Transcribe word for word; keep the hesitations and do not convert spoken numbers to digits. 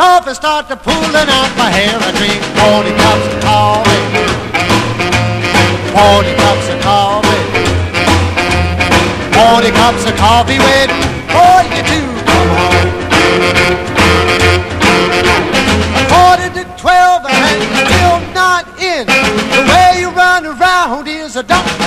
coffee, start to pulling out my hair. I drink forty cups of coffee, forty cups of coffee, forty cups of coffee waiting for you to come home. A quarter to twelve and you're still not in. The way you run around is a dump.